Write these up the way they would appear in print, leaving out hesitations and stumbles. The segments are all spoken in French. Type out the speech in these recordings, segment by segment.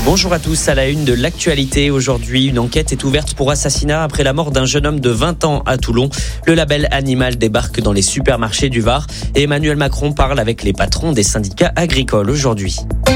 Bonjour à tous, à la une de l'actualité. Aujourd'hui, une enquête est ouverte pour assassinat après la mort d'un jeune homme de 20 ans à Toulon. Le label Animal débarque dans les supermarchés du Var et Emmanuel Macron parle avec les patrons des syndicats agricoles aujourd'hui.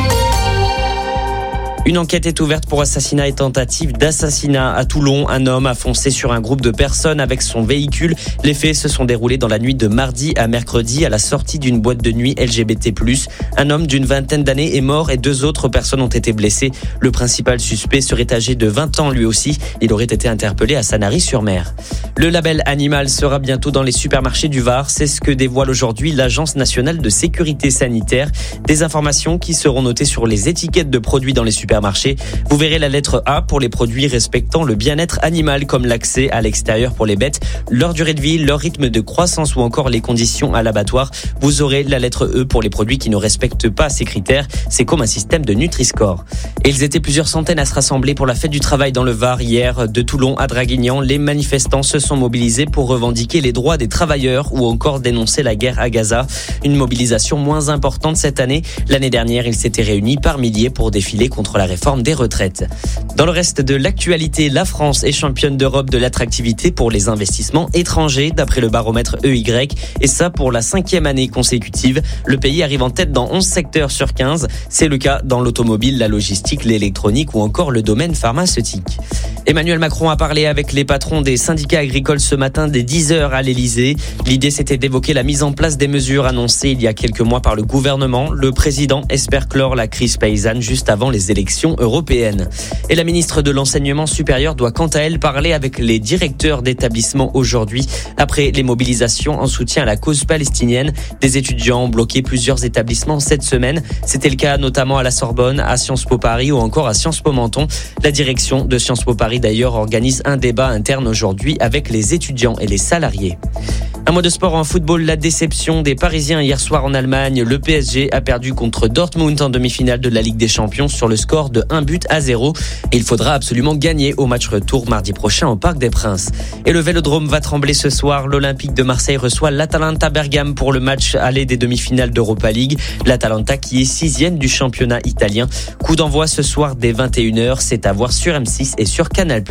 Une enquête est ouverte pour assassinat et tentative d'assassinat à Toulon. Un homme a foncé sur un groupe de personnes avec son véhicule. Les faits se sont déroulés dans la nuit de mardi à mercredi à la sortie d'une boîte de nuit LGBT+. Un homme d'une vingtaine d'années est mort et 2 autres personnes ont été blessées. Le principal suspect serait âgé de 20 ans lui aussi. Il aurait été interpellé à Sanary-sur-Mer. Le label Animal sera bientôt dans les supermarchés du Var. C'est ce que dévoile aujourd'hui l'Agence nationale de sécurité sanitaire. Des informations qui seront notées sur les étiquettes de produits dans les supermarchés. Vous verrez la lettre A pour les produits respectant le bien-être animal, comme l'accès à l'extérieur pour les bêtes, leur durée de vie, leur rythme de croissance ou encore les conditions à l'abattoir. Vous aurez la lettre E pour les produits qui ne respectent pas ces critères. C'est comme un système de Nutri-Score. Et ils étaient plusieurs centaines à se rassembler pour la fête du travail dans le Var hier. De Toulon à Draguignan, les manifestants se sont mobilisés pour revendiquer les droits des travailleurs ou encore dénoncer la guerre à Gaza. Une mobilisation moins importante cette année. L'année dernière, ils s'étaient réunis par milliers pour défiler contre la réforme des retraites. Dans le reste de l'actualité, la France est championne d'Europe de l'attractivité pour les investissements étrangers, d'après le baromètre EY, et ça pour la 5e année consécutive. Le pays arrive en tête dans 11 secteurs sur 15. C'est le cas dans l'automobile, la logistique, l'électronique ou encore le domaine pharmaceutique. Emmanuel Macron a parlé avec les patrons des syndicats agricoles ce matin dès 10h à l'Elysée. L'idée, c'était d'évoquer la mise en place des mesures annoncées il y a quelques mois par le gouvernement. Le président espère clore la crise paysanne juste avant les élections européennes. Et la ministre de l'Enseignement supérieur doit quant à elle parler avec les directeurs d'établissements aujourd'hui. Après les mobilisations en soutien à la cause palestinienne, des étudiants ont bloqué plusieurs établissements cette semaine. C'était le cas notamment à la Sorbonne, à Sciences Po Paris ou encore à Sciences Po Menton. La direction de Sciences Po Paris d'ailleurs organise un débat interne aujourd'hui avec les étudiants et les salariés. Un mot de sport en football, la déception des Parisiens hier soir en Allemagne. Le PSG a perdu contre Dortmund en demi-finale de la Ligue des Champions sur le score de 1-0. Et il faudra absolument gagner au match retour mardi prochain au Parc des Princes. Et le Vélodrome va trembler ce soir. L'Olympique de Marseille reçoit l'Atalanta Bergame pour le match aller des demi-finales d'Europa League. L'Atalanta qui est 6e du championnat italien. Coup d'envoi ce soir dès 21h. C'est à voir sur M6 et sur Canal+.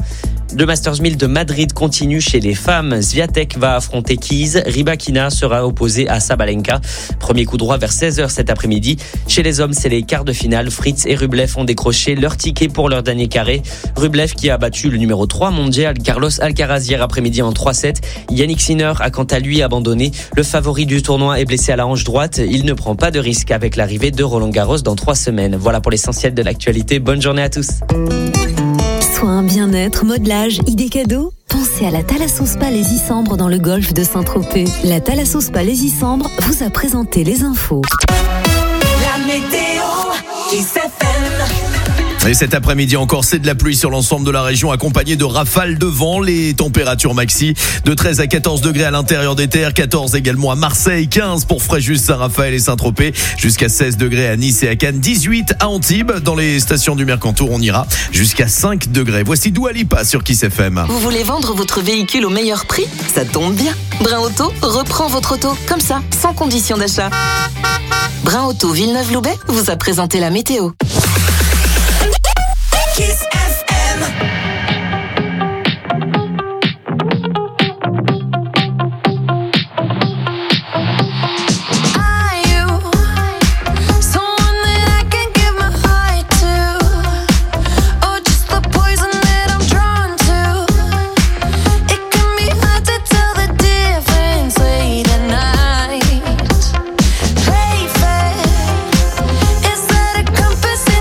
Le Masters 1000 de Madrid continue chez les femmes. Swiatek va affronter Keys. Rybakina sera opposé à Sabalenka. Premier coup droit vers 16h cet après-midi. Chez les hommes, c'est les quarts de finale. Fritz et Rublev ont décroché leur ticket pour leur dernier carré. Rublev qui a battu le numéro 3 mondial Carlos Alcaraz hier après-midi en 3-7. Yannick Sinner a quant à lui abandonné. Le favori du tournoi est blessé à la hanche droite. Il ne prend pas de risque avec l'arrivée de Roland Garros dans 3 semaines. Voilà pour l'essentiel de l'actualité. Bonne journée à tous. Soins, bien-être, modelage, idées cadeaux. Pensez à la Thalasso Spa Les Isambres dans le golfe de Saint-Tropez. La Thalasso Spa Les Isambres vous a présenté les infos. La météo Kiss FM. Et cet après-midi encore, c'est de la pluie sur l'ensemble de la région, accompagnée de rafales de vent. Les températures maxi de 13 à 14 degrés à l'intérieur des terres, 14 également à Marseille, 15 pour Fréjus, Saint-Raphaël et Saint-Tropez, jusqu'à 16 degrés à Nice et à Cannes, 18 à Antibes. Dans les stations du Mercantour, on ira jusqu'à 5 degrés. Voici Dua Lipa sur Kiss FM. Vous voulez vendre votre véhicule au meilleur prix ? Ça tombe bien. Brin Auto reprend votre auto, comme ça, sans condition d'achat. Brin Auto Villeneuve-Loubet vous a présenté la météo. Kiss FM. Is that a compass?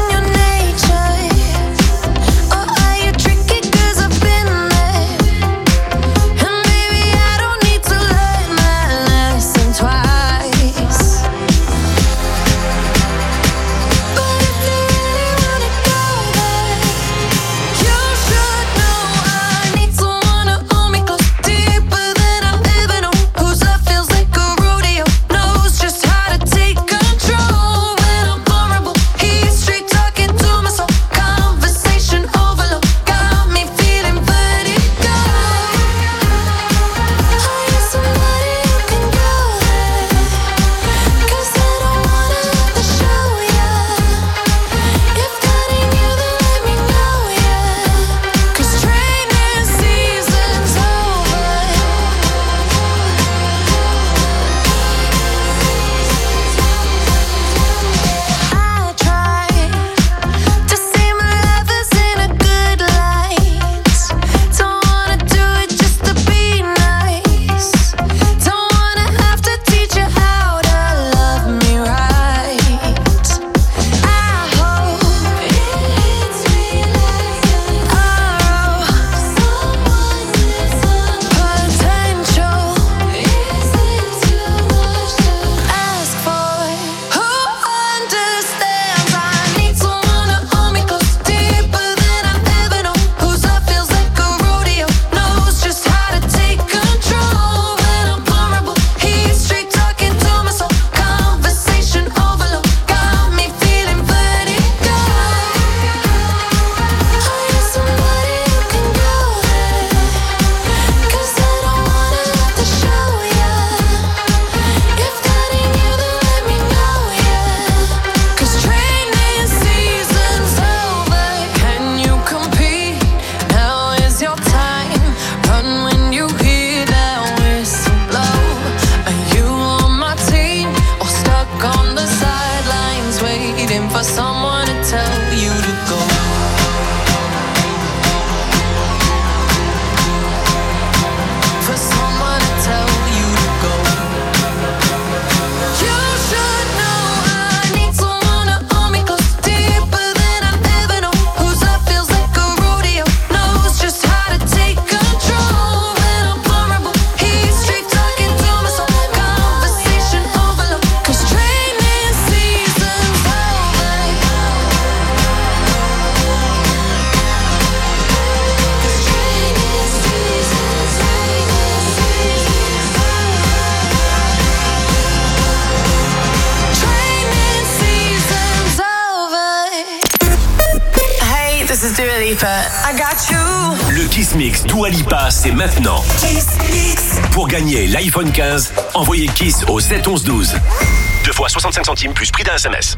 I got you. Le Kiss Mix Dua Lipa, c'est maintenant. Kiss Mix. Pour gagner l'iPhone 15, envoyez Kiss au 7 11 12. 2 fois 65 centimes plus prix d'un SMS.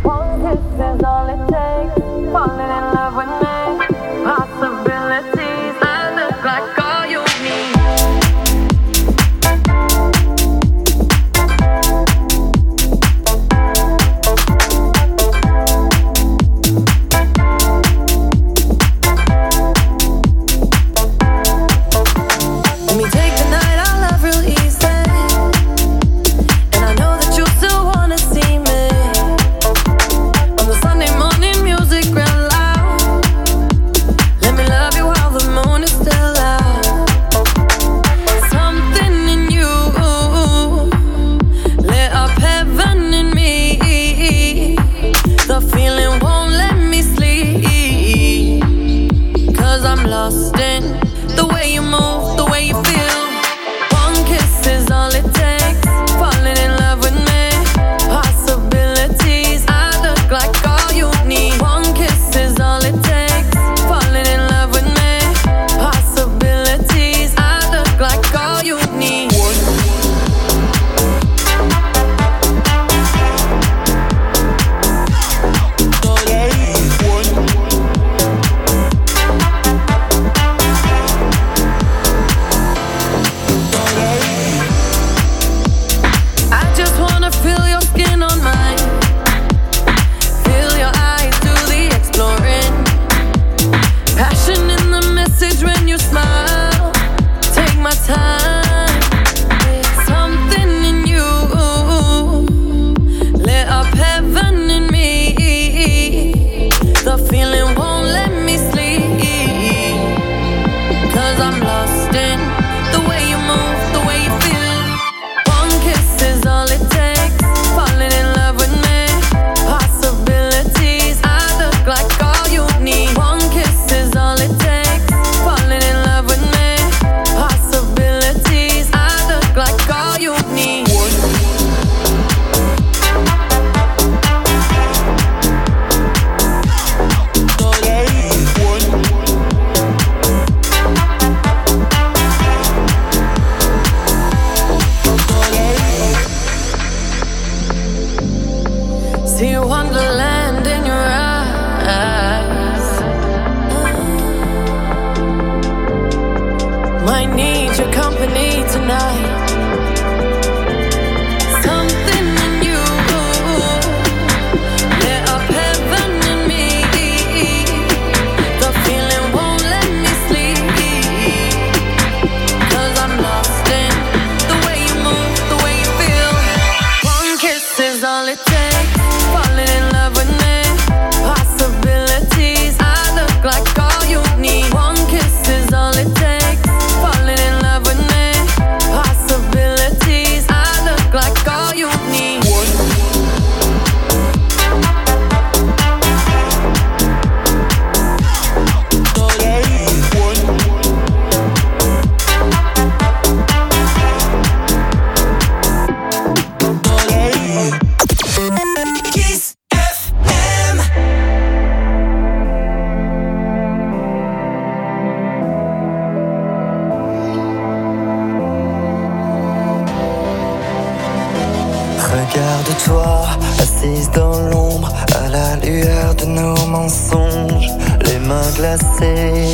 Regarde-toi, assise dans l'ombre, à la lueur de nos mensonges, les mains glacées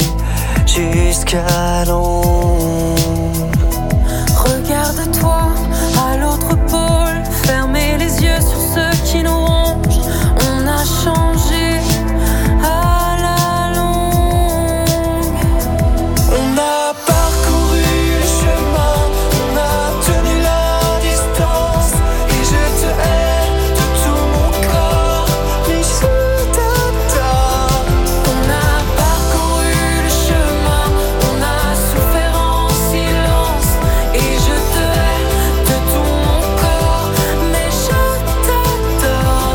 jusqu'à l'ombre. Regarde-toi à l'autre pôle, fermez les yeux sur ceux qui nous rongent. On a changé à la longue. On a parcouru le chemin, on a tenu la distance, et je te hais de tout mon corps, mais je t'attends. On a parcouru le chemin, on a souffert en silence, et je te hais de tout mon corps, mais je t'adore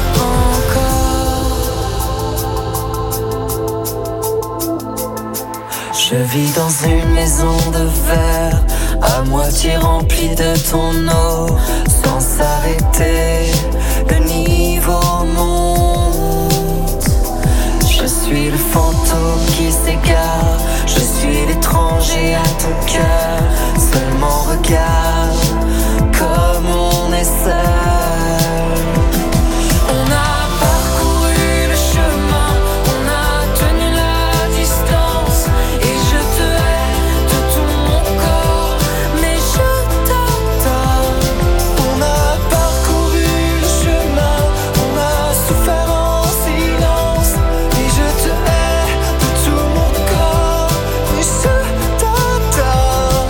encore. Je vis dans une maison de verre, à moitié remplie de ton eau, sans s'arrêter, le niveau monte. Je suis le fantôme qui s'égare. Je suis l'étranger à ton cœur. Seulement regarde comme on est seul. On a parcouru le chemin, on a tenu la distance. Et je te hais de tout mon corps, mais je t'adore. On a parcouru le chemin, on a souffert en silence. Et je te hais de tout mon corps, mais je t'adore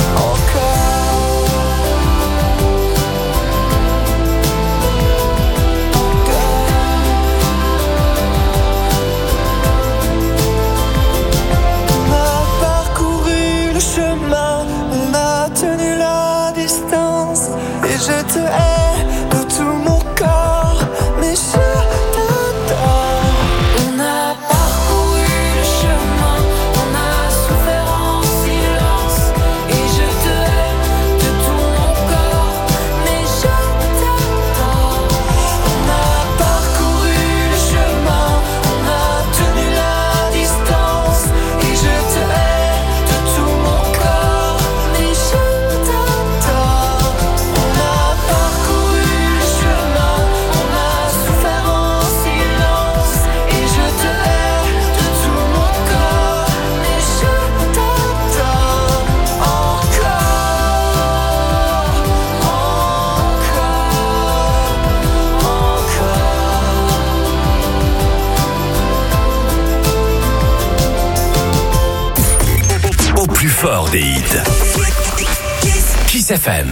On a parcouru le chemin, on a tenu la distance. Et je te hais de tout mon corps, mais je t'adore. On a parcouru le chemin, on a souffert en silence. Et je te hais de tout mon corps, mais je t'adore. On a parcouru le chemin, on a tenu la distance. Et je te hais de tout mon corps, mais je t'adore. On a parcouru le chemin, on a souffert en silence. Et je te hais de tout mon corps, mais je t'adore Au plus fort des hits. Kiss FM.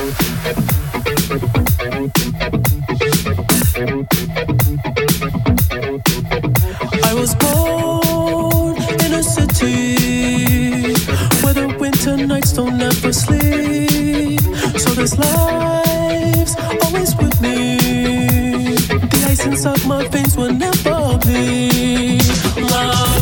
I was born in a city where the winter nights don't ever sleep. So this life's always with me. The ice inside my veins will never bleed. Love.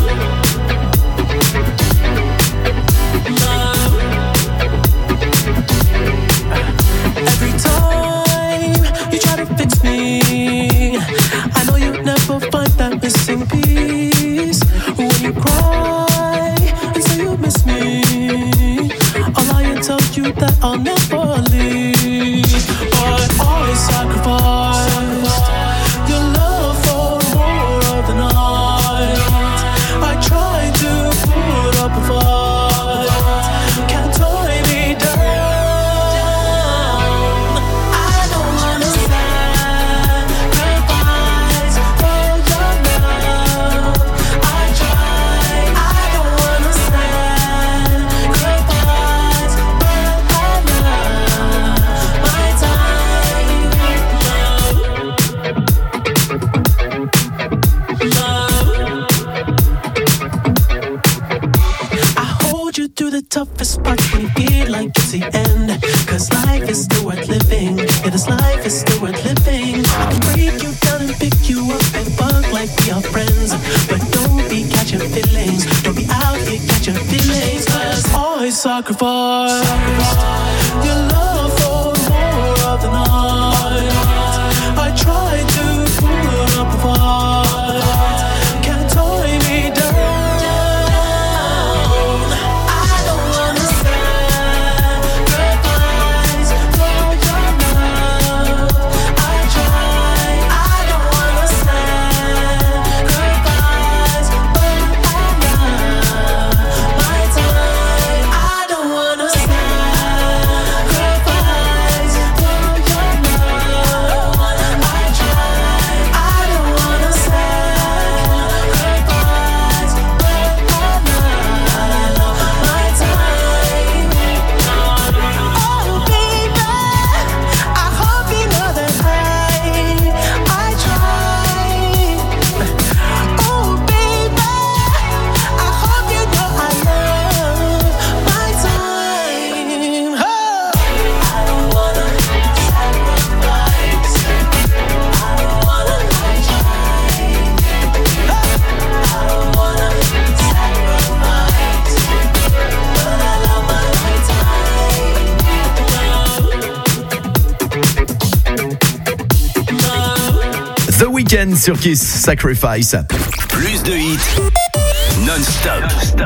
Every time you try to fix me, I know you'll never find that missing piece. When you cry and say you miss me, I'll lie and tell you that I'll never leave. But I sacrificed your love for more of the night. I tried to put up a fight. Can't tie me down. I don't wanna sacrifice for your love. I tried. I don't wanna sacrifice for my love, my time, love. I hold you through the toughest parts when you feel like it's the end. Cause life is still worth living. Yeah, this life is still worth living. I can break you down and pick you up and fuck like we are friends. But don't be catching feelings. Don't be out here catching feelings. Cause I sacrifice your love for more of the night. I tried to put up a fight. Can't tie me down. I don't wanna sacrifice for your love. I tried. I don't wanna sacrifice for my love, my time. I don't wanna sacrifice. Weeknd sur Kiss, Sacrifice. Plus de hits non-stop.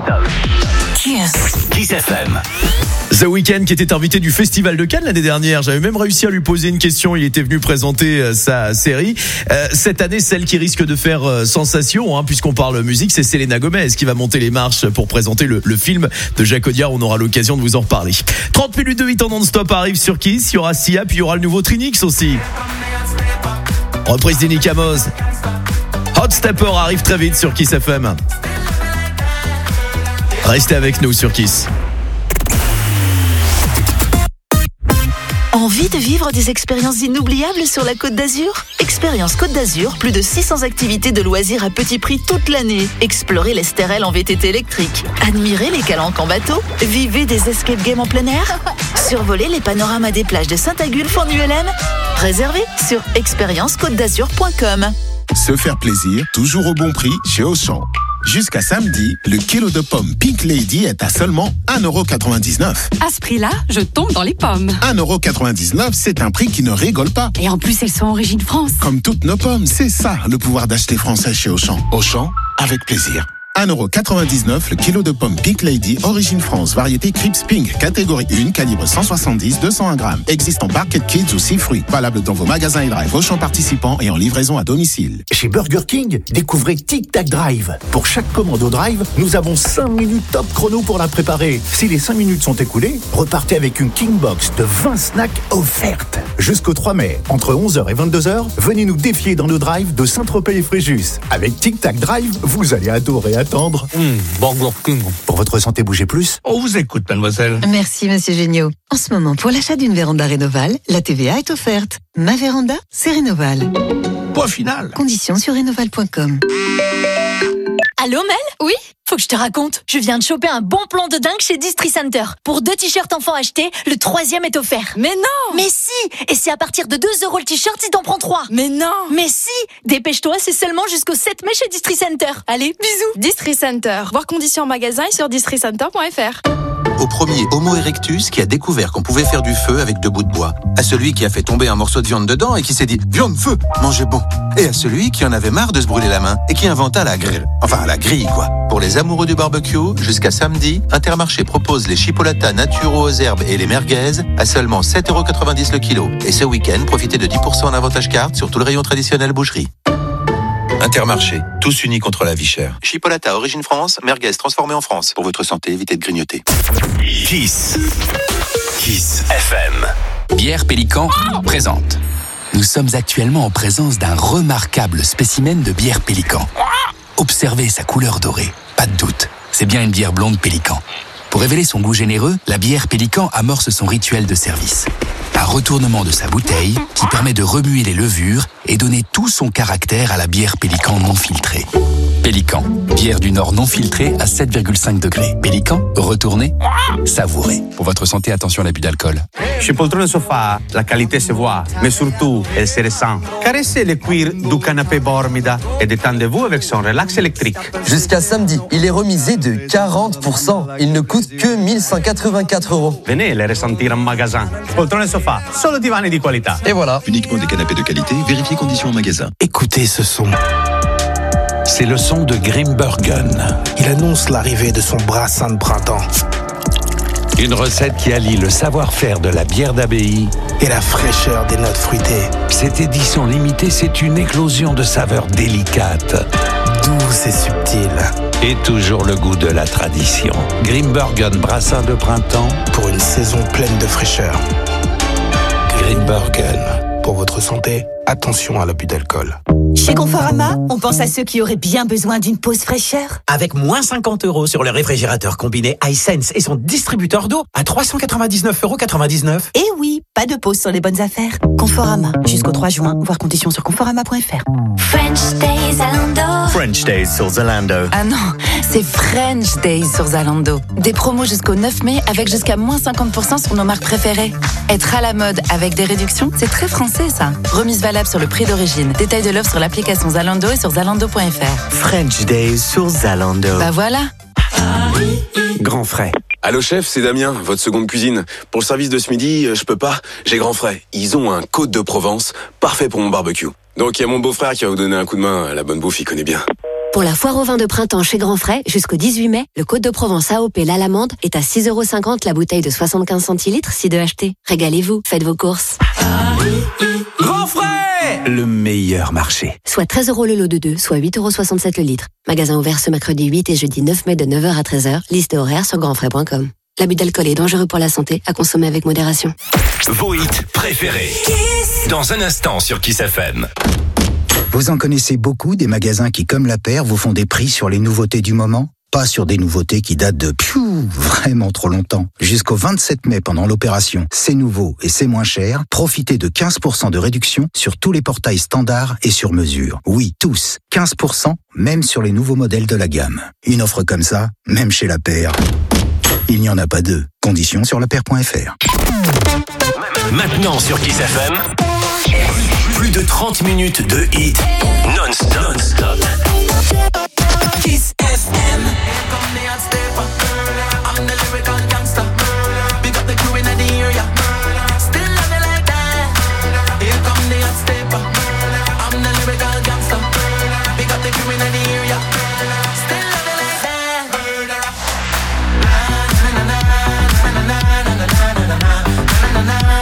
Kiss FM. The Weeknd qui était invité du Festival de Cannes l'année dernière. J'avais même réussi à lui poser une question. Il était venu présenter sa série. Cette année, celle qui risque de faire sensation, puisqu'on parle musique, c'est Selena Gomez qui va monter les marches pour présenter le film de Jacques Audiard. On aura l'occasion de vous en reparler. 30 minutes de hit en non-stop arrive sur Kiss. Il y aura Sia, puis il y aura le nouveau Trinix aussi. Reprise d'Inick Amos. Hot Stepper arrive très vite sur Kiss FM. Restez avec nous sur Kiss. Envie de vivre des expériences inoubliables sur la Côte d'Azur ? Expérience Côte d'Azur, plus de 600 activités de loisirs à petit prix toute l'année. Explorez l'Estérel en VTT électrique. Admirez les calanques en bateau. Vivez des escape games en plein air. Survolez les panoramas des plages de Saint-Agulphe en ULM. Réservez sur expériencecôtedazur.com. Se faire plaisir, toujours au bon prix chez Auchan. Jusqu'à samedi, le kilo de pommes Pink Lady est à seulement 1,99 €. À ce prix-là, je tombe dans les pommes. 1,99 €, c'est un prix qui ne rigole pas. Et en plus, elles sont origine France. Comme toutes nos pommes, c'est ça le pouvoir d'acheter français chez Auchan. Auchan, avec plaisir. 1,99 € le kilo de pommes Pink Lady, origine France, variété Crips Pink, catégorie 1, calibre 170-201 grammes. Existe en Barquette Kids ou 6 fruits. Valable dans vos magasins et drive Auchan participants et en livraison à domicile. Chez Burger King, découvrez Tic Tac Drive. Pour chaque commande au drive, nous avons 5 minutes top chrono pour la préparer. Si les 5 minutes sont écoulées, repartez avec une King Box de 20 snacks offertes. Jusqu'au 3 mai, entre 11h et 22h, venez nous défier dans nos drives de Saint-Tropez et Fréjus. Avec Tic Tac Drive, vous allez adorer attendre. Burger King. Pour votre santé, bougez plus. On vous écoute, mademoiselle. Merci, monsieur Géniaud. En ce moment, pour l'achat d'une véranda Rénoval, la TVA est offerte. Ma véranda, c'est Rénoval. Point final. Conditions sur rénoval.com. Allô Mel ? Oui ? Faut que je te raconte. Je viens de choper un bon plan de dingue chez Distri Center. Pour 2 t-shirts enfants achetés, le 3e est offert. Mais non ! Mais si ! Et c'est à partir de 2 € le t-shirt si t'en prends 3. Mais non ! Mais si ! Dépêche-toi, c'est seulement jusqu'au 7 mai chez Distri Center. Allez, bisous ! Distri Center. Voir conditions en magasin et sur districenter.fr. Au premier Homo erectus qui a découvert qu'on pouvait faire du feu avec 2 bouts de bois. À celui qui a fait tomber un morceau de viande dedans et qui s'est dit « Viande, feu, mangez bon !» Et à celui qui en avait marre de se brûler la main et qui inventa la grille. Enfin, la grille, quoi. Pour les amoureux du barbecue, jusqu'à samedi, Intermarché propose les chipolatas naturaux aux herbes et les merguez à seulement 7,90 € le kilo. Et ce week-end, profitez de 10% en avantage carte sur tout le rayon traditionnel boucherie. Intermarché, tous unis contre la vie chère. Chipolata origine France, merguez transformée en France. Pour votre santé, évitez de grignoter. Kiss. Kiss FM. Bière Pélican présente. Nous sommes actuellement en présence d'un remarquable spécimen de bière Pélican. Observez sa couleur dorée. Pas de doute, c'est bien une bière blonde Pélican. Pour révéler son goût généreux, la bière Pélican amorce son rituel de service. Un retournement de sa bouteille qui permet de remuer les levures et donner tout son caractère à la bière Pélican non filtrée. Pélican, bière du Nord non filtrée à 7,5 degrés. Pélican, retournez, savourez. Pour votre santé, attention à l'abus d'alcool. Chez Poltrone Sofa, la qualité se voit, mais surtout, elle se ressent. Caressez le cuir du canapé Bormida et détendez-vous avec son relax électrique. Jusqu'à samedi, il est remisé de 40%. Il ne coûte que 1184 €. Venez les ressentir en magasin. Poltrone Sofa, solo divani di qualità. Et voilà. Uniquement des canapés de qualité, vérifiez conditions en magasin. Écoutez ce son. C'est le son de Grimbergen. Il annonce l'arrivée de son brassin de printemps. Une recette qui allie le savoir-faire de la bière d'abbaye et la fraîcheur des notes fruitées. Cette édition limitée, c'est une éclosion de saveurs délicates, douces et subtiles. Et toujours le goût de la tradition. Grimbergen brassin de printemps pour une saison pleine de fraîcheur. Grimbergen. Pour votre santé, attention à l'abus d'alcool. Chez Conforama, on pense à ceux qui auraient bien besoin d'une pause fraîcheur. Avec moins 50 € sur le réfrigérateur combiné iSense et son distributeur d'eau à 399,99 €. Et oui, pas de pause sur les bonnes affaires. Conforama, jusqu'au 3 juin, voir conditions sur conforama.fr. French Days Zalando. French Days sur Zalando. Ah non, c'est French Days sur Zalando. Des promos jusqu'au 9 mai avec jusqu'à moins 50% sur nos marques préférées. Être à la mode avec des réductions, c'est très français ça. Remise valable sur le prix d'origine. Détail de l'offre sur l'application Zalando et sur zalando.fr. French Days sur Zalando. Bah voilà. Grand frais. Allô chef, c'est Damien, votre seconde cuisine. Pour le service de ce midi, je peux pas, j'ai Grand frais. Ils ont un Côte de Provence, parfait pour mon barbecue. Donc il y a mon beau-frère qui va vous donner un coup de main. La bonne bouffe, il connaît bien. Pour la foire au vin de printemps chez Grand Frais, jusqu'au 18 mai, le Côte de Provence AOP l'Alamande est à 6,50 € la bouteille de 75 centilitres si de acheter. Régalez-vous, faites vos courses. Grand Frais, le meilleur marché. Soit 13 € le lot de 2, soit 8,67 € le litre. Magasin ouvert ce mercredi 8 et jeudi 9 mai de 9h à 13h. Liste et horaire sur grandfrais.com. L'abus d'alcool est dangereux pour la santé, à consommer avec modération. Vos hits préférés. Dans un instant sur Kiss FM. Vous en connaissez beaucoup des magasins qui, comme La Paire, vous font des prix sur les nouveautés du moment? Pas sur des nouveautés qui datent de vraiment trop longtemps. Jusqu'au 27 mai pendant l'opération C'est nouveau et c'est moins cher, profitez de 15% de réduction sur tous les portails standards et sur mesure. Oui, tous. 15%, même sur les nouveaux modèles de la gamme. Une offre comme ça, même chez La Paire, il n'y en a pas deux. Conditions sur lapaire.fr. Maintenant sur Kiss FM, plus de 30 minutes de hits non-stop. Kiss FM. Come the hot stepper. I'm the lyrical gangster. Big up the crew in the area. Still love it like that. Here come the hot stepper. I'm the lyrical gangster. Big up the crew in the area. Still love it like that. Na na na na na na na na na na na na na.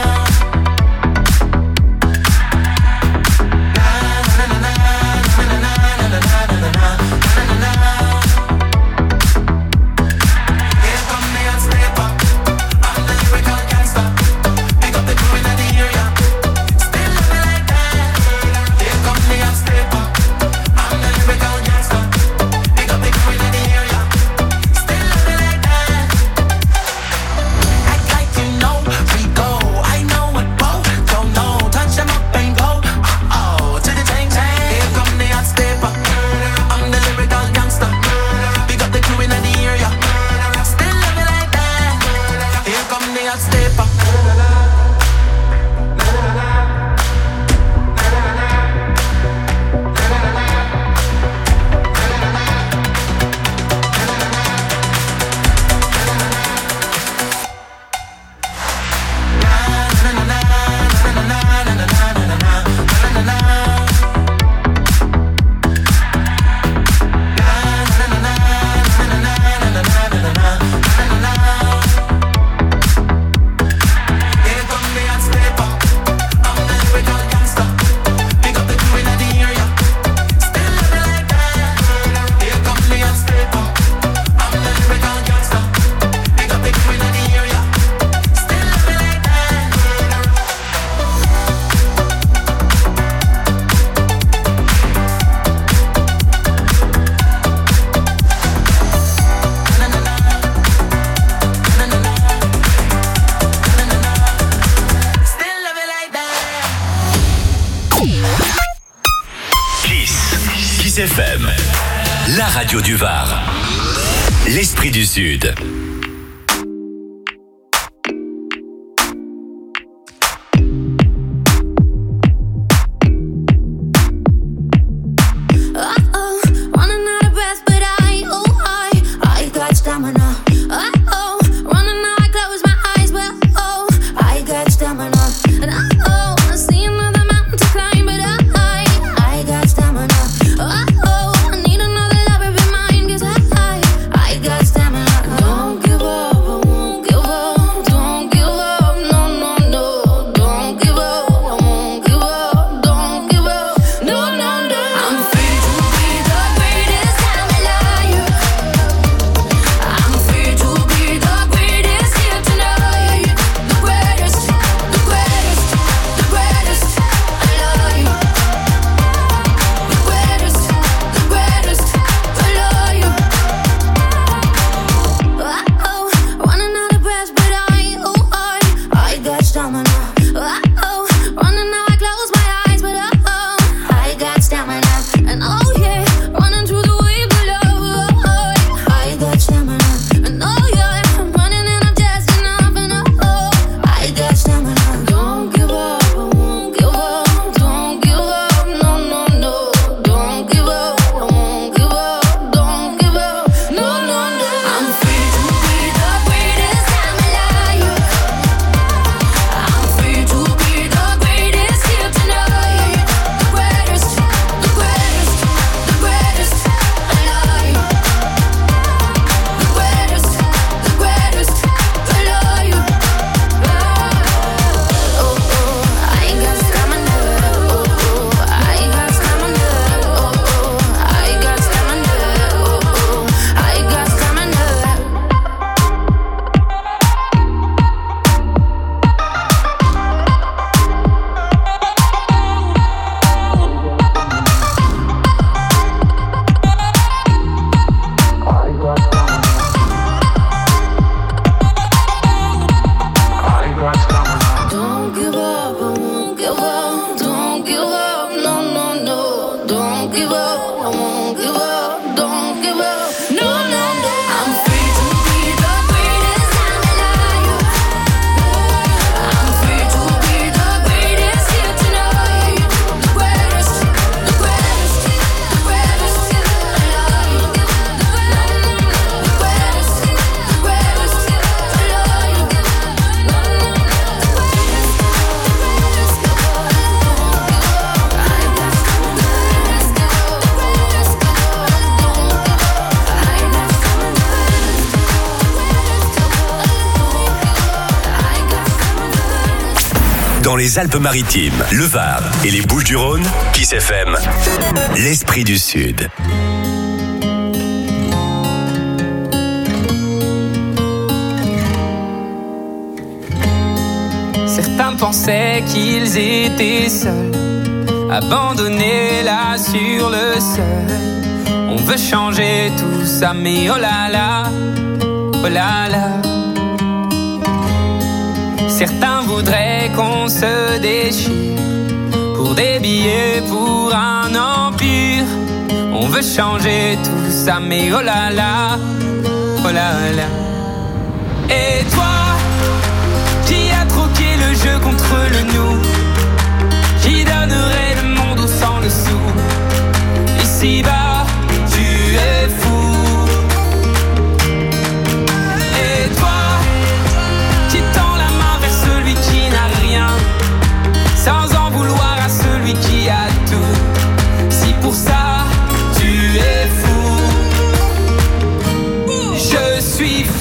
Kiss FM, la radio du Var. L'esprit du Sud. Don't Dans les Alpes-Maritimes, le Var et les Bouches-du-Rhône, Kiss FM, l'esprit du Sud. Certains pensaient qu'ils étaient seuls, abandonnés là sur le seuil. On veut changer tout ça, mais oh là là, oh là là. Certains voudraient qu'on se déchire pour des billets, pour un empire. On veut changer tout ça, mais oh là là, oh là là. Et toi, qui a troqué le jeu contre le nous, qui donnerait le monde au sang le sou. Ici-bas, tu es fou. Et toi, qui tend la main vers celui qui n'a rien, sans en vouloir à celui qui a tout. Si pour ça, tu es fou, je suis fou.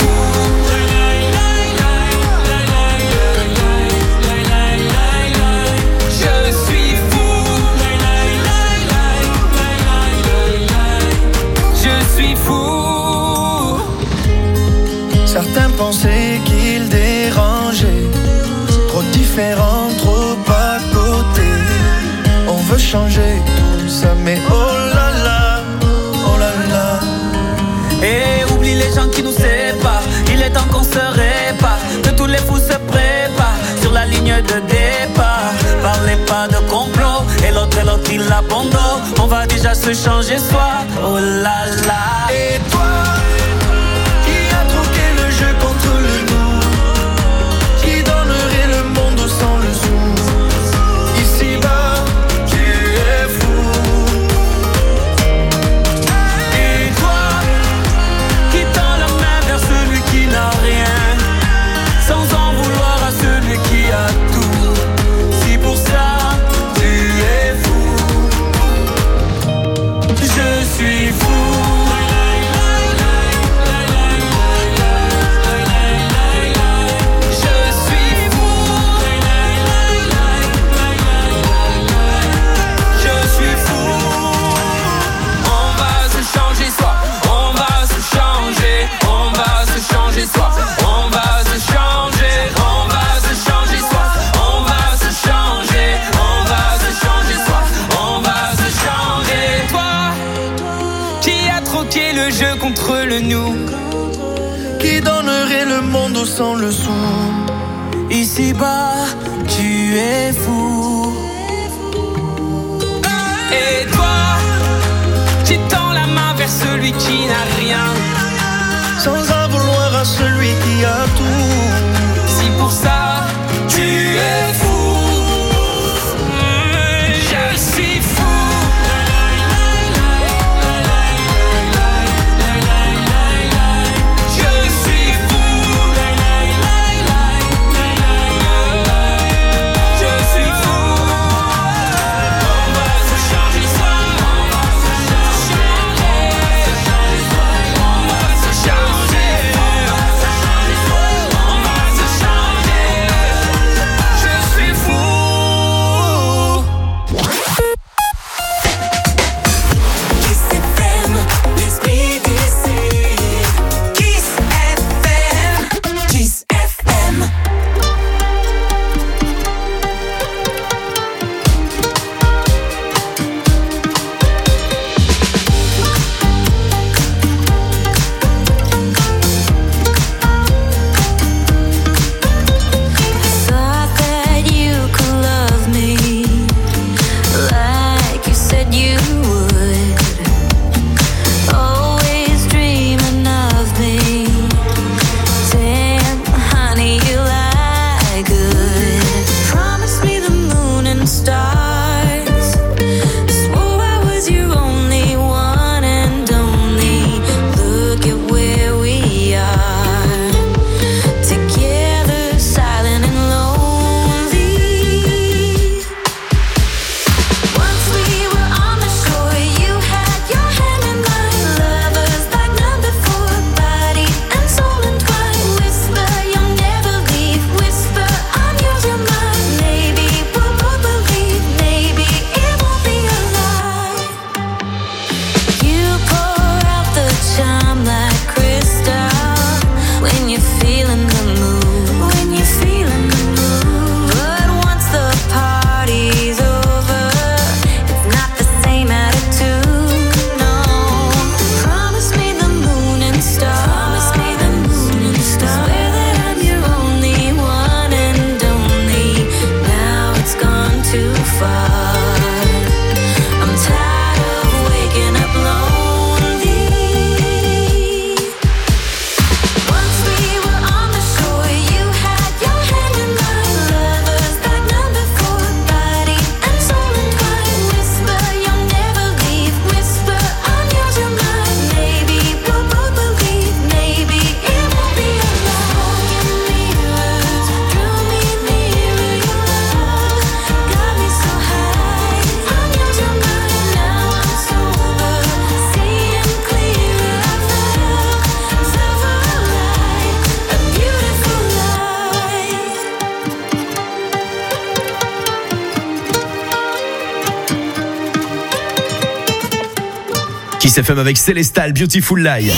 Certains pensaient qu'ils dérangeaient, trop différents, trop à côté. On veut changer tout ça, mais oh là là, oh là là. Et oublie les gens qui nous séparent, il est temps qu'on se répare, que tous les fous se préparent sur la ligne de départ. Parlez pas de complot, et l'autre il abandonne. On va déjà se changer soi, oh là là. Et toi, contre le nous, qui donnerait le monde sans le sou. Ici-bas, tu es fou. Et toi, qui tend la main vers celui qui n'a rien, sans en vouloir à celui qui a tout. Si pour ça, tu es fou, je suis fou. Contre le nous, qui donnerait le monde sans le sou. Ici-bas, tu es fou. Et toi, qui tends la main vers celui qui n'a rien, sans en vouloir à celui qui a tout. Si pour ça, tu es fou, je suis fou. Kiss FM avec Célestal, Beautiful Lie.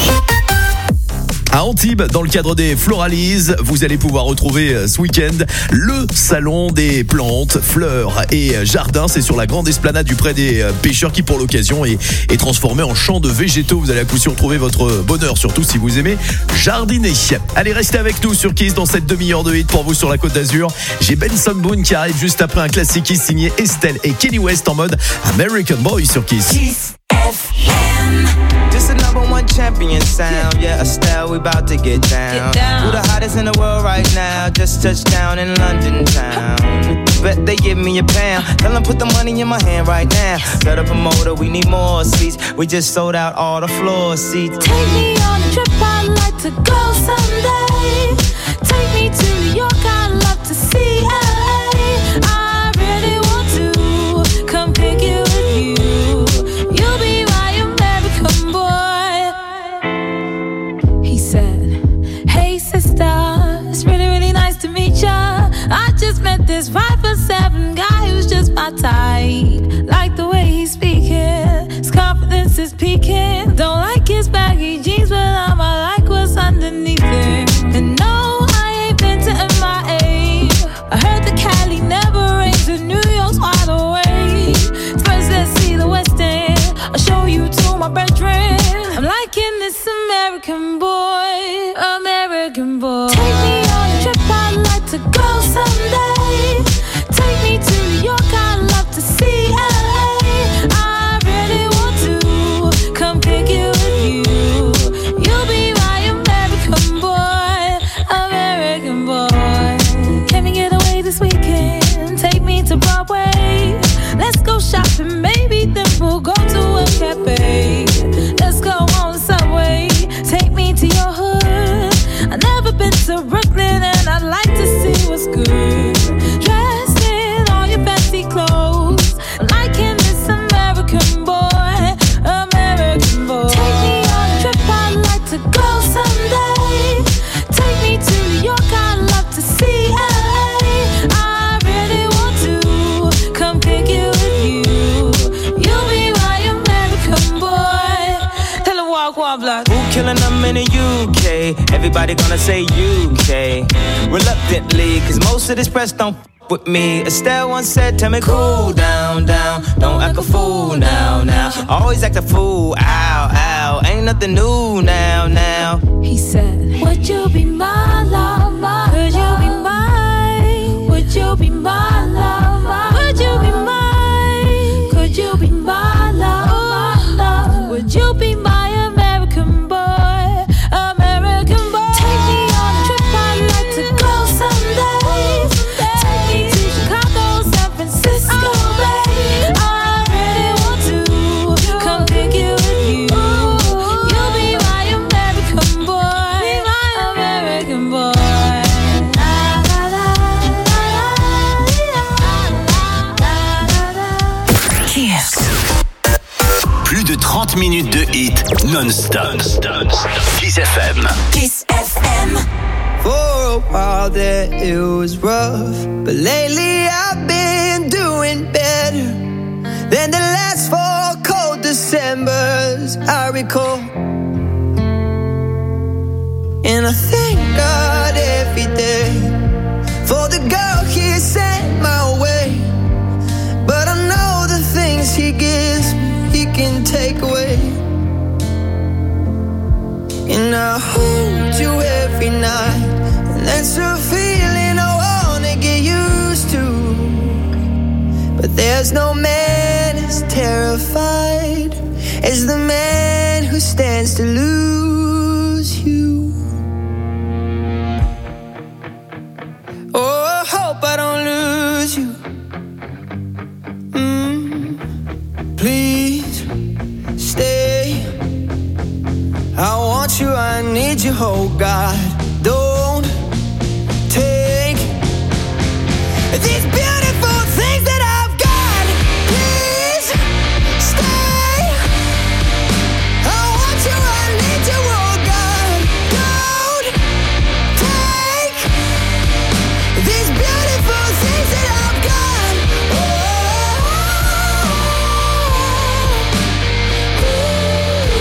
À Antibes, dans le cadre des Floralies, vous allez pouvoir retrouver ce week-end le salon des plantes, fleurs et jardins. C'est sur la grande esplanade du Pré des Pêcheurs qui, pour l'occasion, est transformé en champ de végétaux. Vous allez à coup sûr retrouver votre bonheur, surtout si vous aimez jardiner. Allez, restez avec nous sur Kiss dans cette demi-heure de hit pour vous sur la Côte d'Azur. J'ai Benson Boone qui arrive juste après un classique qui signé Estelle et Kenny West en mode American Boy sur Kiss. Kiss FM. Just a number one champion sound. Yeah, Estelle, we about to get down. Who the hottest in the world right now? Just touched down in London town. Bet they give me a pound. Tell them put the money in my hand right now. Set up a motor, we need more seats. We just sold out all the floor seats. Take me on a trip, I'd like to go someday. Take me to New York, I'd love to see LA. I really want to come pick you with you. You'll be my American boy. He said, hey sister, it's really, really nice to meet ya. I just met this 5'7" guy who's just my type. Like the way he's speaking, his confidence is peaking. Don't like his baggy jeans, but I like what's underneath it. And no, I ain't been to MIA. I heard the Cali never rains and New York's wide awake. First let's see the West End, I'll show you to my bedroom. I'm liking this American boy, American boy. Take me on a trip, I'd like to go someday. Take me to New York, I'd love to see LA. I really want to come pick you with you. You'll be my American boy, American boy. Can we get away this weekend? Take me to Broadway. Let's go shopping, maybe then we'll go to a cafe. Let's go on the subway, take me to your hood. I've never been to Brooklyn and I'd like to see what's good. Dressed in all your fancy clothes, I'm liking this American boy, American boy. Take me on a trip, I'd like to go someday. Take me to New York, I'd love to see LA. I really want to come pick you with you. You'll be my American boy. Hello, walk, walk, block. Who killing them in the UK? Everybody gonna say UK. Reluctantly, cause most of this press don't with me. Estelle once said, tell me cool down, down. Don't act a fool now, now. Always act a fool, ow, ow. Ain't nothing new now, now. He said, would you be my lover? Could you be mine? Would you be my lover? Would you be mine? Could you be my lover? Would you be my American boy? American boy. Take me on a trip, I'd like to go someday. Take me to Chicago, San Francisco, babe. I really want to come pick you with you. You'll be my American boy, American boy. Kiss. Plus de 30 minutes de hit non-stop. Kiss FM. Kiss FM. For a while there it was rough, but lately I've been doing better than the last 4 cold Decembers I recall. And I thank God every day for the girl He sent my way. But I know the things He gives me, He can take away. And I hold you every night, and that's a feeling I wanna get used to. But there's no man as terrified as the man who stands to lose you. Oh, I hope I don't lose you. Please stay. I want you, I need you, oh God. Don't take these beautiful things that I've got. Please stay. I want you, I need you, oh God. Don't take these beautiful things that I've got. Oh,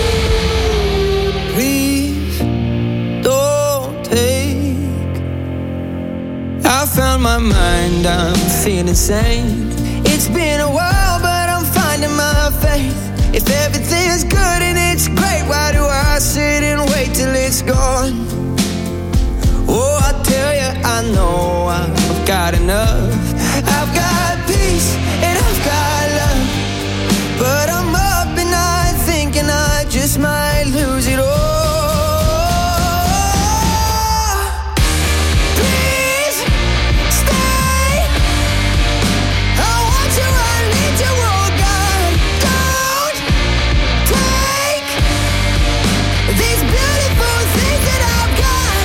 found my mind, I'm feeling sane. It's been a while, but I'm finding my faith. If everything's good and it's great, why do I sit and wait till it's gone? Oh, I tell you, I know I've got enough. I've got peace and I've got love, but I'm up at night thinking I just might lose it all. Please stay. I want you, I need you, oh God. Don't take these beautiful things that I've got.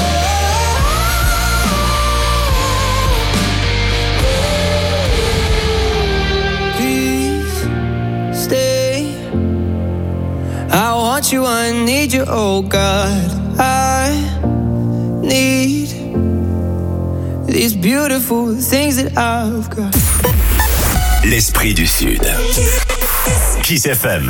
Please stay. I want you, I need you, oh God. I need these beautiful things that I've got. L'esprit du Sud. Kiss FM.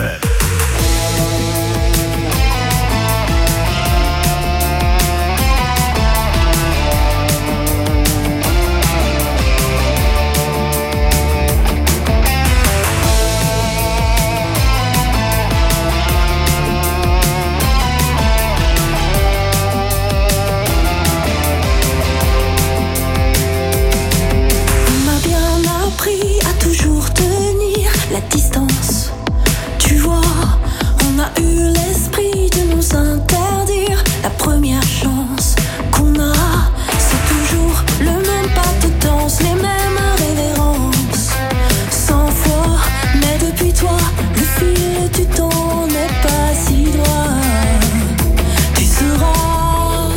On m'a bien appris à toujours tenir la distance. Tu vois, on a eu l'esprit de nous interdire la première chance qu'on a. C'est toujours le même pas de danse, les mêmes révérences. 100 fois, mais depuis toi, le fil du temps n'est pas si droit. Tu seras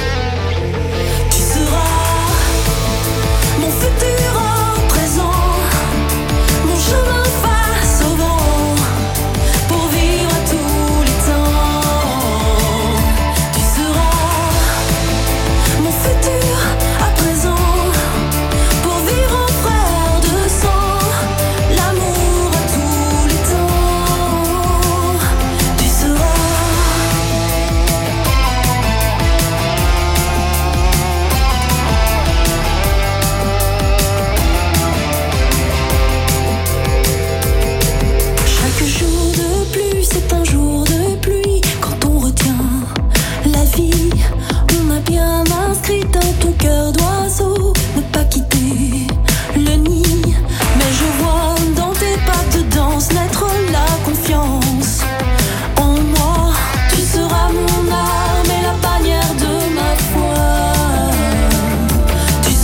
mon futur en présent, mon chemin face au vent, pour vivre à tous les temps. Tu seras mon futur à présent, pour vivre en frère de sang, l'amour à tous les temps. Tu Chaque jour de pluie, c'est un jour de pluie. Quand on retient la vie, on a bien inscrit dans ton cœur d'oiseau ne pas quitter le nid. Mais je vois dans tes pas de danse naître la confiance en moi. Tu seras mon arme et la bannière de ma foi. Tu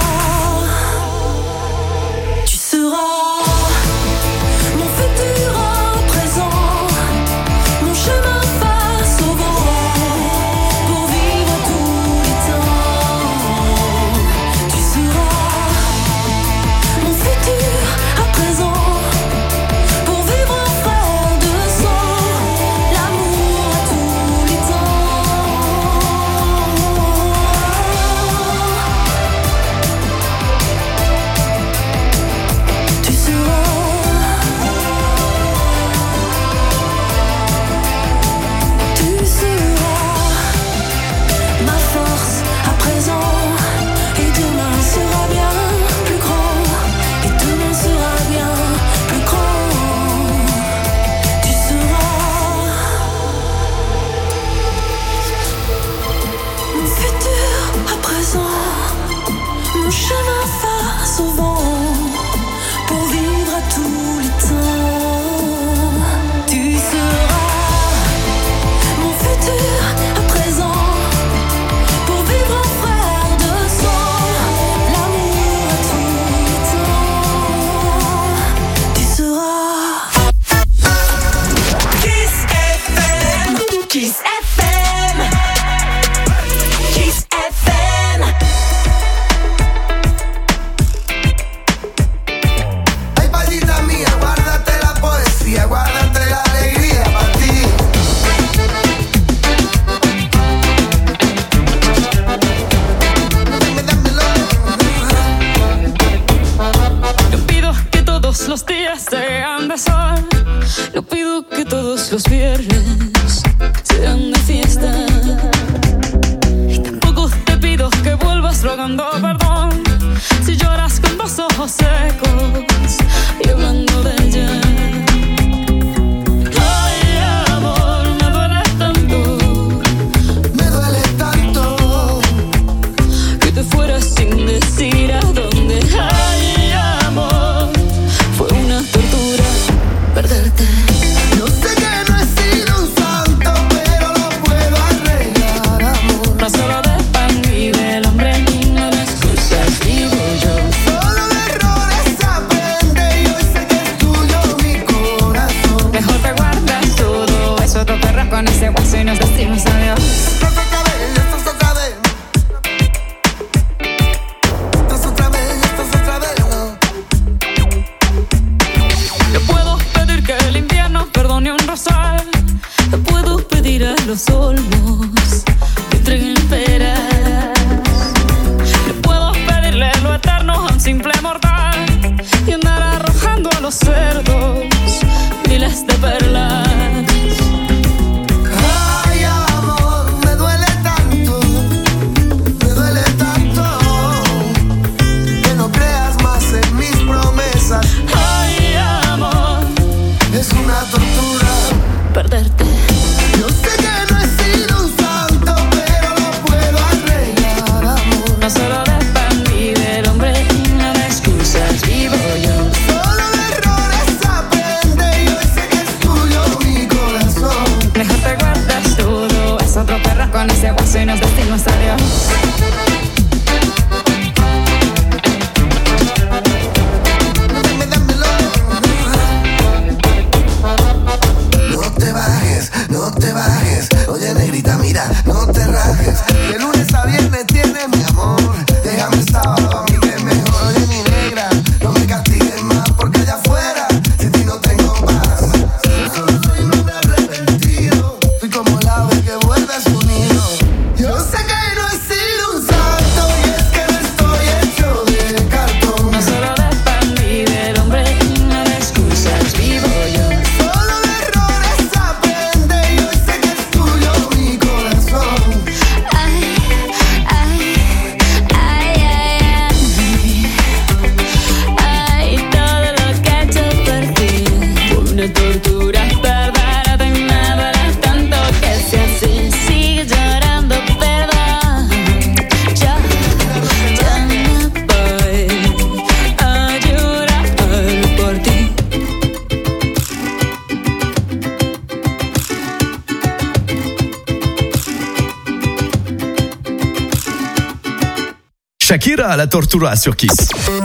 seras mon futur en présent, mon chemin face au vent, pour vivre tous les temps. Tu seras mon futur à présent, pour vivre en frère de sang, l'amour à tous les temps. Tu seras ma force à présent, et demain sera bien plus grand, et demain sera bien plus grand. Tu seras mon futur à présent, mon chemin face au vent, pour vivre à tous les temps. Tu seras mon futur à présent, pour vivre en frère de sang, l'amour à tous les temps. Tu seras Kiss FM, Kiss FM, Kiss FM. Ay, palita mía, guárdate la poesía, guárdate la alegría para ti. Yo pido que todos los días sean de sol. Yo pido que todos los viernes sean de fiesta. Y tampoco te pido que vuelvas rogando perdón. los ojos secos y hablando de ella. Ay, amor, me duele tanto que te fueras sin decir a dónde. Ay, amor, fue una tortura perderte. Yo sé que no he sido un santo, pero lo puedo arreglar, amor. No solo de pan vive el hombre, no de excusas vivo yo. Solo de errores se aprende y hoy sé que es tuyo mi corazón. Mejor te guardas todo eso, te perras con ese hueso y nos decimos adiós. Te puedo pedir que el invierno perdone un rosal. Te puedo pedir a los olmos que entreguen peras. Te puedo pedirle lo eterno a un simple mortal y andar arrojando a los cerdos miles de perlas. Ay, amor, me duele tanto que no creas más en mis promesas. Ay, amor, es una tortura perderte. Yo sé que no he sido un santo, pero lo puedo arreglar, amor. No solo de pan vive el hombre, no de excusas vivo yo. Solo de errores se aprende y hoy sé que es tuyo mi corazón. Mejor te guardas todo eso, otro perro con ese hueso y nos decimos adiós. No te bajes, oye negrita, mira, no te rajes. De lunes a viernes tienes mi amor. Déjame el sábado a mí que es mejor. Oye mi negra, no me castigues más porque allá afuera de ti no tengo paz. Yo solo soy un hombre arrepentido. Soy como el ave que vuelve a su nido. Yo sé que no he sido un santo y es que no estoy hecho de cartón. No solo de pan vive el hombre, no de excusas vivo yo. Solo de errores se aprende y hoy sé que es tuyo mi corazón. Ay, ay, ay, ay, ay, ay, todo lo que he hecho por ti fue una tortura perderte. Me duele tanto que sea así, sigue llorando, perdón. Yo me voy a llorar por ti. Shakira, la tortura sur Kiss.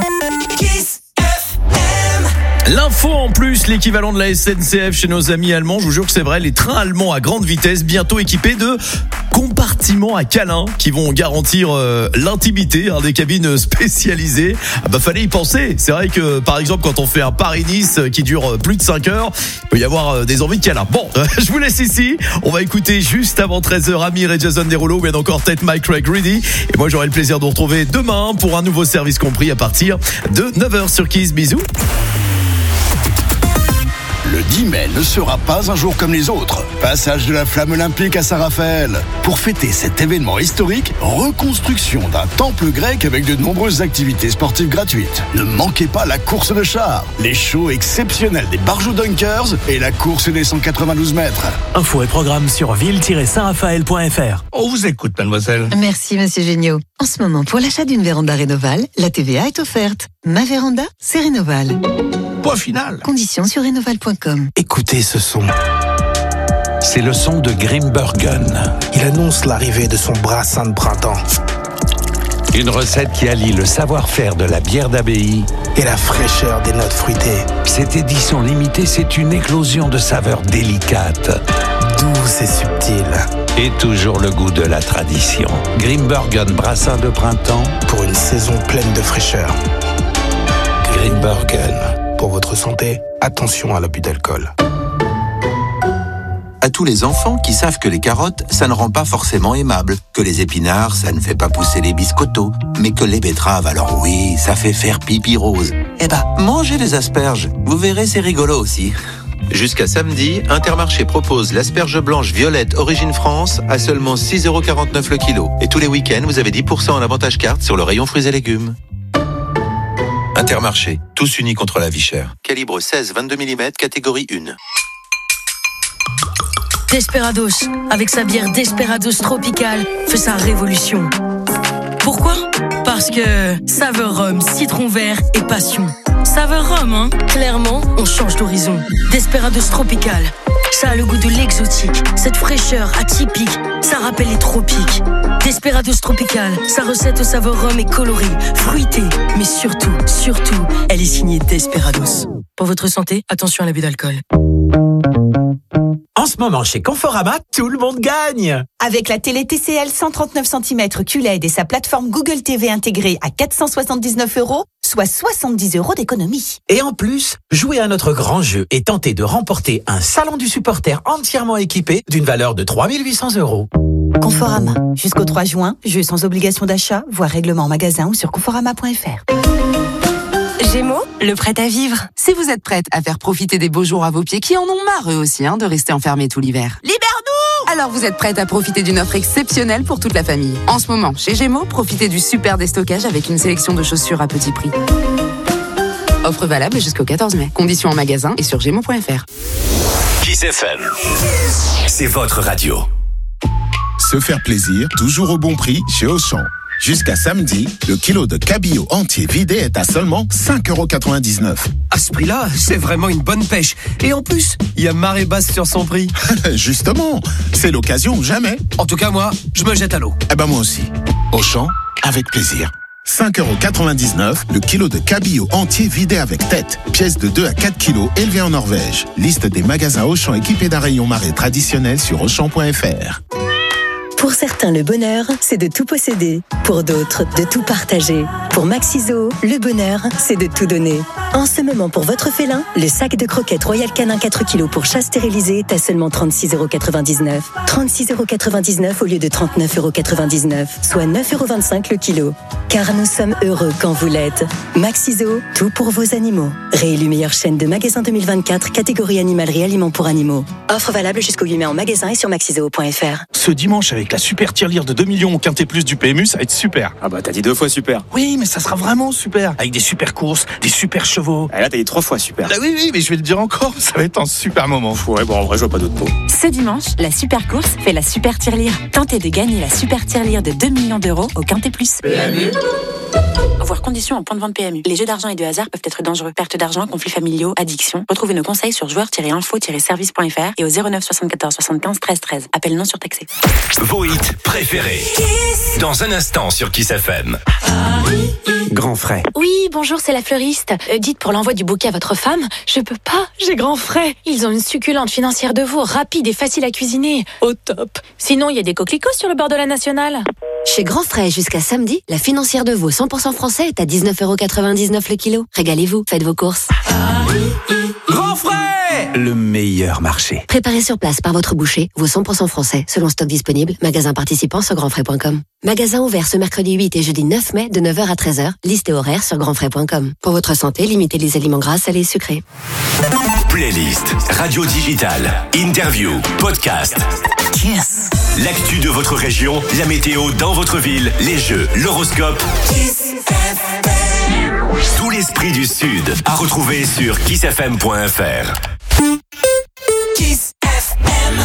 L'info en plus, l'équivalent de la SNCF chez nos amis allemands, je vous jure que c'est vrai, les trains allemands à grande vitesse, bientôt équipés de compartiments à câlins qui vont garantir l'intimité, des cabines spécialisées. Ah bah fallait y penser, c'est vrai que par exemple quand on fait un Paris-Nice qui dure plus de 5 heures, il peut y avoir des envies de câlins. Bon, je vous laisse ici, on va écouter juste avant 13h Amir et Jason Derulo, bien encore tête Mike Craig Reedy, et moi j'aurai le plaisir de vous retrouver demain pour un nouveau service compris à partir de 9h sur Kiss. Bisous. Le 10 mai ne sera pas un jour comme les autres. Passage de la flamme olympique à Saint-Raphaël. Pour fêter cet événement historique, reconstruction d'un temple grec avec de nombreuses activités sportives gratuites. Ne manquez pas la course de chars, les shows exceptionnels des Barjou Dunkers et la course des 192 mètres. Infos et programmes sur ville-saint-raphaël.fr. On vous écoute, mademoiselle. Merci, monsieur Géniaud. En ce moment, pour l'achat d'une véranda Rénoval, la TVA est offerte. Ma véranda, c'est Rénoval. Point final. Conditions sur rénoval.com. Écoutez ce son. C'est le son de Grimbergen. Il annonce l'arrivée de son brassin de printemps. Une recette qui allie le savoir-faire de la bière d'abbaye et la fraîcheur des notes fruitées. Cette édition limitée, c'est une éclosion de saveurs délicates, douces et subtiles. Et toujours le goût de la tradition. Grimbergen brassin de printemps pour une saison pleine de fraîcheur. Grimbergen. Pour votre santé, attention à l'abus d'alcool. À tous les enfants qui savent que les carottes, ça ne rend pas forcément aimable, que les épinards, ça ne fait pas pousser les biscottos, mais que les betteraves, alors oui, ça fait faire pipi rose. Eh ben, mangez les asperges, vous verrez, c'est rigolo aussi. Jusqu'à samedi, Intermarché propose l'asperge blanche violette Origine France à seulement 6,49€ le kilo. Et tous les week-ends, vous avez 10% en avantage carte sur le rayon fruits et légumes. Intermarché, tous unis contre la vie chère. Calibre 16-22 mm, catégorie 1. Desperados, avec sa bière Desperados Tropical, fait sa révolution. Pourquoi ? Parce que saveur rhum, citron vert et passion. Saveur rhum, hein ? Clairement, on change d'horizon. Desperados Tropical, ça a le goût de l'exotique. Cette fraîcheur atypique, ça rappelle les tropiques. Desperados Tropical, sa recette aux saveurs rhum est colorée, fruitée, mais surtout, elle est signée Desperados. Pour votre santé, attention à l'abus d'alcool. En ce moment, chez Conforama, tout le monde gagne. Avec la télé TCL 139 cm QLED et sa plateforme Google TV intégrée à 479 €, soit 70 € d'économie. Et en plus, jouez à notre grand jeu et tentez de remporter un salon du supporter entièrement équipé d'une valeur de 3 800 €. Conforama. Jusqu'au 3 juin, jeu sans obligation d'achat, voire règlement en magasin ou sur conforama.fr. Gémeaux, le prêt à vivre. Si vous êtes prête à faire profiter des beaux jours à vos pieds, qui en ont marre eux aussi de rester enfermés tout l'hiver. Libère-nous ! Alors vous êtes prête à profiter d'une offre exceptionnelle pour toute la famille. En ce moment, chez Gémeaux, profitez du super déstockage avec une sélection de chaussures à petit prix. Offre valable jusqu'au 14 mai. Conditions en magasin et sur gémeaux.fr. Kiss FM, c'est votre radio. Se faire plaisir, toujours au bon prix chez Auchan. Jusqu'à samedi, le kilo de cabillaud entier vidé est à seulement 5,99 €. À ce prix-là, c'est vraiment une bonne pêche. Et en plus, il y a marée basse sur son prix. Justement, c'est l'occasion ou jamais. En tout cas, moi, je me jette à l'eau. Eh ben moi aussi. Auchan, avec plaisir. 5,99 € le kilo de cabillaud entier vidé avec tête. Pièce de 2 à 4 kilos élevée en Norvège. Liste des magasins Auchan équipés d'un rayon marée traditionnel sur Auchan.fr. Pour certains, le bonheur, c'est de tout posséder. Pour d'autres, de tout partager. Pour Maxiso, le bonheur, c'est de tout donner. En ce moment, pour votre félin, le sac de croquettes Royal Canin 4 kg pour chat stérilisé est à seulement 36,99 €. 36,99 € au lieu de 39,99 €, soit 9,25 € le kilo. Car nous sommes heureux quand vous l'êtes. Maxiso, tout pour vos animaux. Réélu meilleure chaîne de magasins 2024, catégorie animalerie aliments pour animaux. Offre valable jusqu'au 8 mai en magasin et sur maxiso.fr. Ce dimanche, avec la super tirelire de 2 millions au Quintet Plus du PMU, ça va être super. Ah bah t'as dit 2 fois super. Oui, mais ça sera vraiment super. Avec des super courses, des super chevaux. Ah là t'as dit 3 fois super. Ah oui, mais je vais le dire encore, ça va être un super moment. Ouais, bon en vrai je vois pas d'autres mots. Ce dimanche, la super course fait la super tirelire. Tentez de gagner la super tirelire de 2 millions € au Quintet Plus. PMU. Voir conditions en point de vente PMU. Les jeux d'argent et de hasard peuvent être dangereux. Perte d'argent, conflits familiaux, addiction. Retrouvez nos conseils sur joueurs-info-service.fr et au 09 74 75 13 13. Appel non surtaxé. Vos hits préférés. Dans un instant sur Kiss FM. Grand frais. Oui, bonjour, c'est la fleuriste. Dites pour l'envoi du bouquet à votre femme, je peux pas, j'ai grand frais. Ils ont une succulente financière de veau, rapide et facile à cuisiner. Au top. Sinon, il y a des coquelicots sur le bord de la Nationale. Chez Grand Frais, jusqu'à samedi, la financière de veau 100% français est à 19,99 € le kilo. Régalez-vous, faites vos courses. Grand frais, le meilleur marché. Préparé sur place par votre boucher, veau 100% français, selon stock disponible, magasin participant sur grandfrais.com. Magasin ouvert ce mercredi 8 et jeudi 9 mai de 9h à 13h, liste et horaire sur grandfrais.com. Pour votre santé, limitez les aliments gras, salés et sucrés. Playlist, radio digitale, interview, podcast. Kiss. L'actu de votre région, la météo dans votre ville, les jeux, l'horoscope. Tout l'esprit du Sud à retrouver sur kissfm.fr. Kiss FM.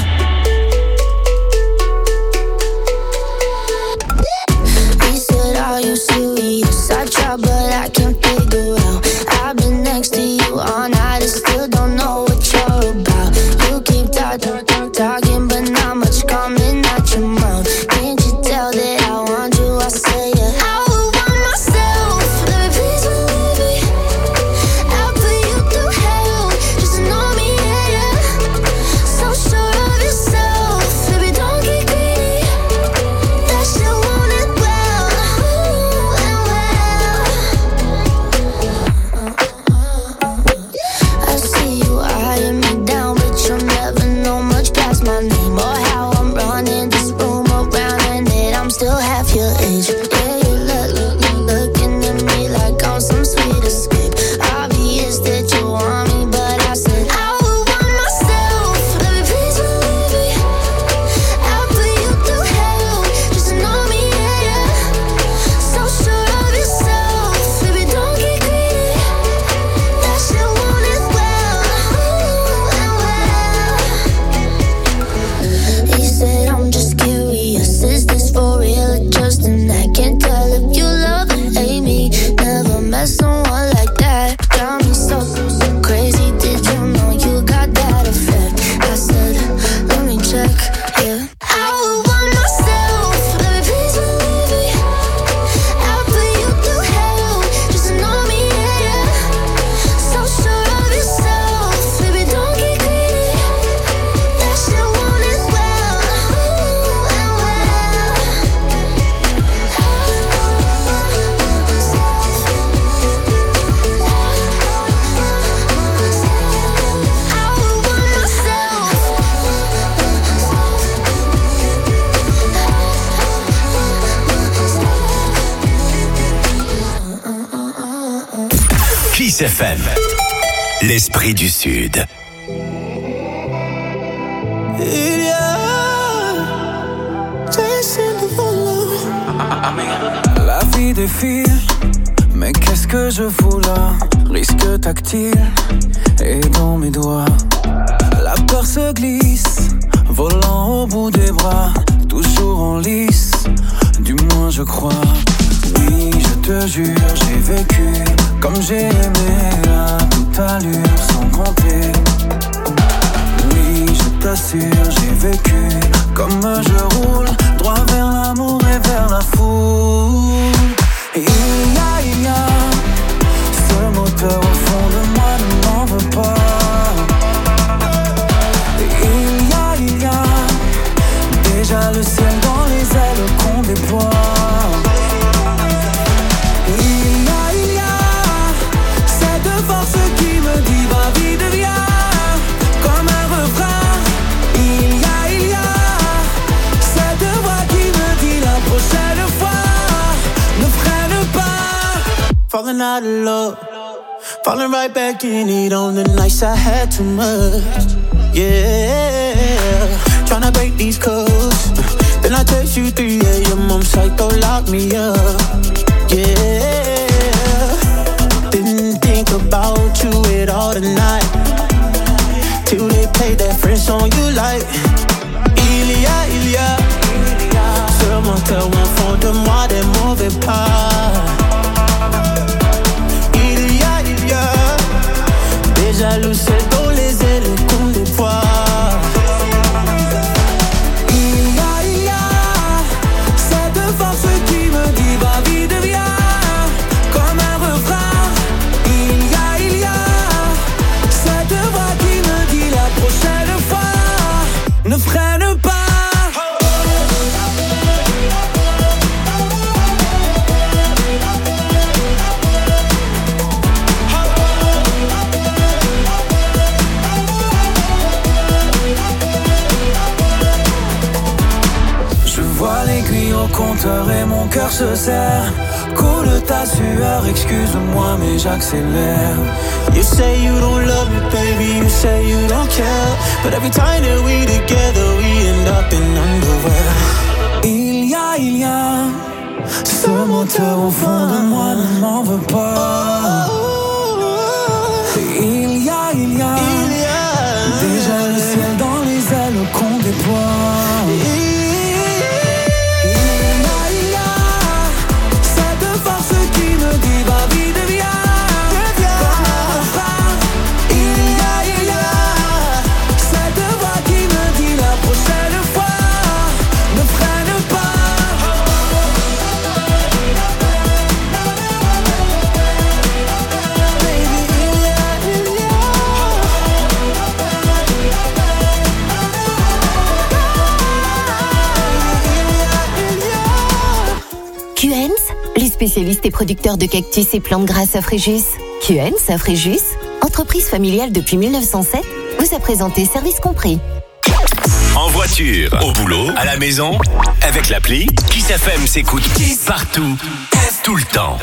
He said, "Are you serious?" I try, but I can't figure out. I've been next to you all night and still don't know what you're about. You keep talking, but not much coming out your mouth. Can't you tell that I want you? I say it. I would want myself. Let me please believe it. I'll put you through hell just to know Kiss FM. L'esprit du Sud. La vie défile, mais qu'est-ce que je fous là? Risque tactile et dans mes doigts. La peur se glisse, volant au bout des bras, toujours en lice, du moins je crois. Oui, je te jure, j'ai vécu comme j'ai aimé à toute allure sans compter. Oui, je t'assure, j'ai vécu comme je roule, droit vers l'amour et vers la foule. Et il y a ce moteur au fond de moi, ne m'en veux pas. Et il y a déjà le ciel dans les ailes qu'on déploie. Il y a cette force qui me dit ma vie devient comme un refrain. Il y a cette voix qui me dit la prochaine fois ne freine pas. Falling out of love, falling right back in it on the nights I had too much. Yeah, tryna break these codes. Then I text you 3 a.m. I'm psycho, lock me up. Yeah, didn't think about you at all tonight till they played that French song you like. Il y a ce moteur au fond de moi, des mauvais pas. Il y a déjà le ciel dans les ailes qu'on déploie. Il y a cette force qui me dit ma vie devient comme un refrain. Il y a cette voix qui me dit la prochaine fois ne freine pas. Au compteur et mon cœur se serre. Coule ta sueur, excuse-moi mais j'accélère. You say you don't love me baby, you say you don't care, but every time that we together we end up in underwear. Il y a ce moteur au fond de moi, ne m'en veux pas. Il y a déjà le ciel dans les ailes qu'on déploie. Spécialiste et producteur de cactus et plantes grasses à Fréjus. QN à Fréjus, entreprise familiale depuis 1907, vous a présenté service compris. En voiture, au boulot, à la maison, avec l'appli, Kiss FM s'écoute partout, tout le temps.